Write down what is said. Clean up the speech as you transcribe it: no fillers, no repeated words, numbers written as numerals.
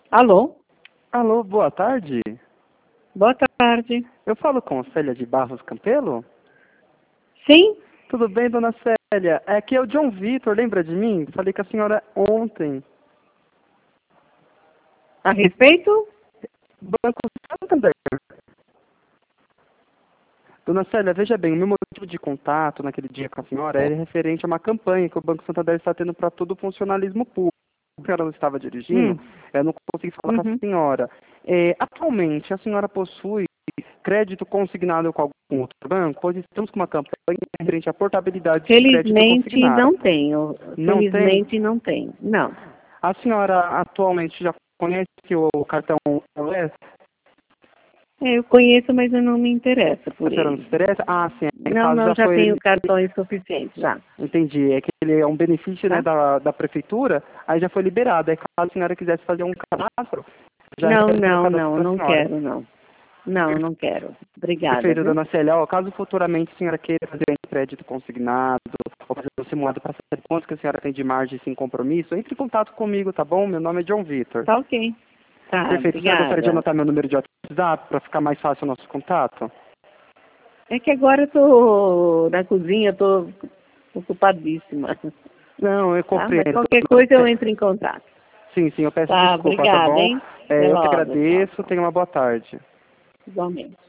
Alô? Alô, boa tarde. Boa tarde. Eu falo com Célia de Barros Campelo? Sim? Tudo bem, dona Célia? Aqui é o John Vitor, lembra de mim? Falei com a senhora ontem. A respeito? Banco Santander. Dona Célia, veja bem, o meu motivo de contato naquele dia com a senhora é referente a uma campanha que o Banco Santander está tendo para todo o funcionalismo público. A senhora não estava dirigindo, eu não consegui falar com a senhora. Atualmente, a senhora possui crédito consignado com algum outro banco? Pois estamos com uma campanha referente à portabilidade de crédito Felizmente consignado. não tenho. Não tem? Felizmente não tenho. Não. A senhora atualmente já conhece o cartão LS? Eu conheço, mas eu não me interesso A por senhora não se ele. interessa? Ah, sim. Em Não, caso não, já já foi. tenho cartões suficientes, já. Entendi. É que ele é um benefício, né, Tá? da prefeitura, aí já foi liberado. Aí caso a senhora quisesse fazer um cadastro, já Não, realizaria o não, cadastro não, da não senhora. quero, não. Não, não quero. Obrigada, Perfeito, viu? dona Célia. Ó, caso futuramente a senhora queira fazer um crédito consignado, ou fazer um simulado para saber quanto que a senhora tem de margem sem compromisso, entre em contato comigo, tá bom? Meu nome é John Vitor. Tá ok. Tá, Perfeito. A senhora gostaria de obrigada. anotar meu número de WhatsApp para ficar mais fácil o nosso contato? É que agora eu tô na cozinha, tô ocupadíssima. Não, eu Tá? Mas compreendo. qualquer coisa eu entro em contato. Sim, sim, eu peço Tá, desculpa, tá obrigada, bom? hein? Até Eu que logo. Tchau, agradeço, tchau. tenha uma boa tarde. Igualmente.